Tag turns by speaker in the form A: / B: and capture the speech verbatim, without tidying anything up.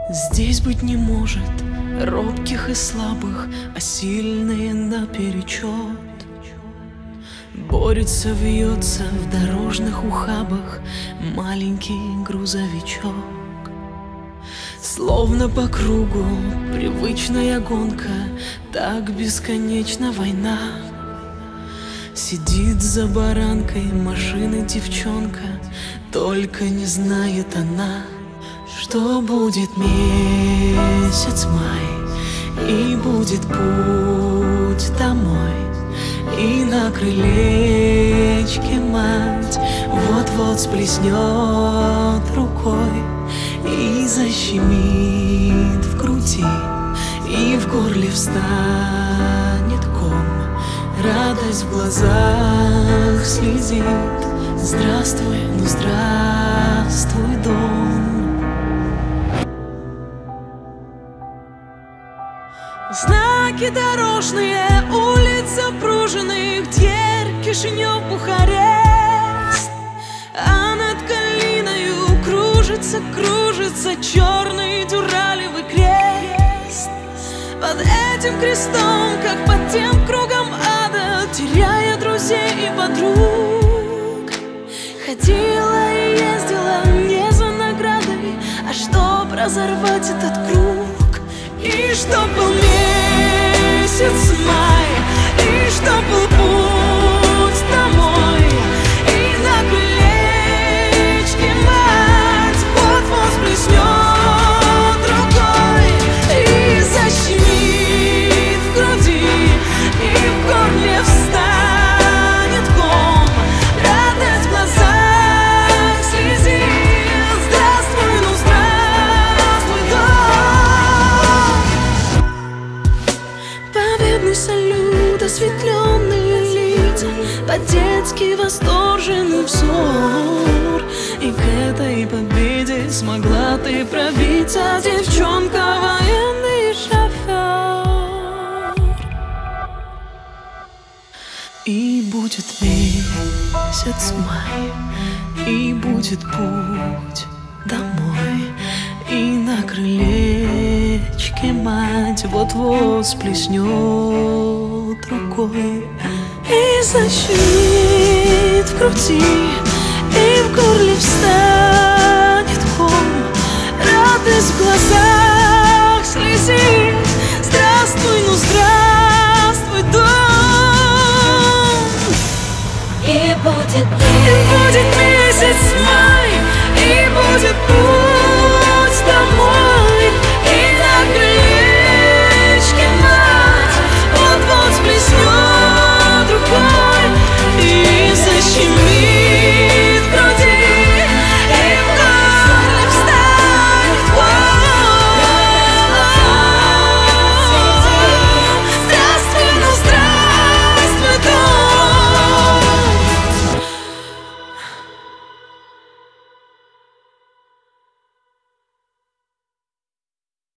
A: Здесь быть не может робких и слабых, а сильные наперечет. Борется, вьется в дорожных ухабах маленький грузовичок. Словно по кругу привычная гонка, так бесконечна война. Сидит за баранкой машины девчонка, только не знает она, что будет месяц май, и будет путь домой. И на крылечке мать вот-вот сплеснет рукой и защемит в груди, и в горле встанет ком, радость в глазах слезит. Здравствуй, ну здравствуй, дом. Знаки дорожные, улица Пружиных, дверь Кишинев, Бухарест. А над Калиною кружится, кружится черный дюралевый крест. Под этим крестом, как под тем кругом ада, теряя друзей и подруг, ходила и ездила не за наградой, а чтоб разорвать этот круг. И чтоб был месяц май, и чтоб был путь домой, и на крылечке мать вот-вот сплеснет рукой и защемит в груди, и в горле встанет ком, радость в глазах слезит. Здравствуй, ну здравствуй, дом. Победный салют, осветленные лица, по-детски восторженный взор. И к этой победе смогла ты пробиться, девчонка, военный шофер. И будет месяц май, и будет путь домой, и на крылечке мать вот-вот сплеснет рукой и защемит в груди, и в горле встанет ком, радость в глазах